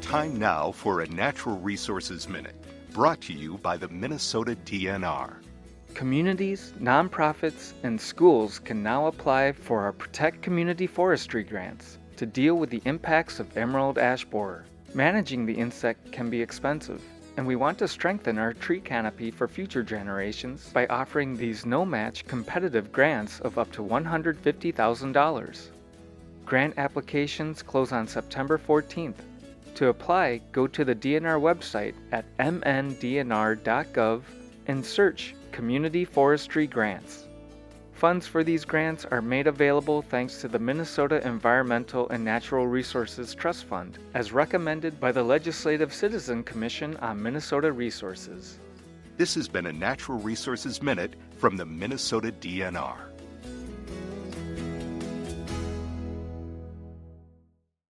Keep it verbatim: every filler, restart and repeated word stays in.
Time now for a Natural Resources Minute, brought to you by the Minnesota D N R. Communities, nonprofits, and schools can now apply for our Protect Community Forestry grants to deal with the impacts of emerald ash borer. Managing the insect can be expensive, and we want to strengthen our tree canopy for future generations by offering these no-match competitive grants of up to one hundred fifty thousand dollars. Grant applications close on September fourteenth. To apply, go to the D N R website at m n d n r dot gov and search Community Forestry Grants. Funds for these grants are made available thanks to the Minnesota Environmental and Natural Resources Trust Fund, as recommended by the Legislative Citizen Commission on Minnesota Resources. This has been a Natural Resources Minute from the Minnesota D N R.